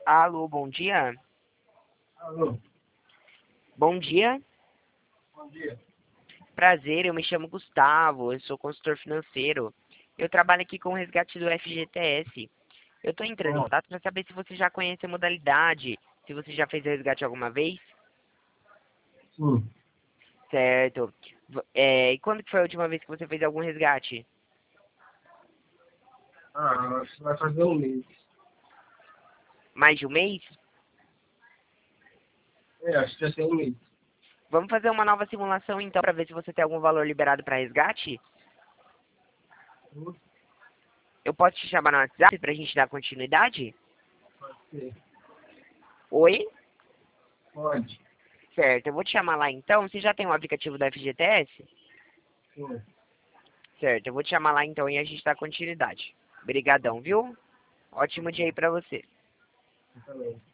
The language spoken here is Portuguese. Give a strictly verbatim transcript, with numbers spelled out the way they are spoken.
Alô, bom dia. Alô, Bom dia. bom dia. Prazer, eu me chamo Gustavo, eu sou consultor financeiro. Eu trabalho aqui com o resgate do F G T S. Eu estou entrando em Ó, contato para saber se você já conhece a modalidade, se você já fez o resgate alguma vez. sim. Certo. V- é, e quando que foi a última vez que você fez algum resgate? Ah, acho que vai fazer um mês. Mais de um mês? É, acho que já tem um mês. Vamos fazer uma nova simulação então para ver se você tem algum valor liberado para resgate? Hum, Eu posso te chamar no WhatsApp para a gente dar continuidade? Pode ser. Oi? Pode. Certo, eu vou te chamar lá então. Você já tem o aplicativo da F G T S? Sim. Certo, eu vou te chamar lá então e a gente dá continuidade. Obrigadão, Ok. viu? Ótimo dia aí pra você. Eu também.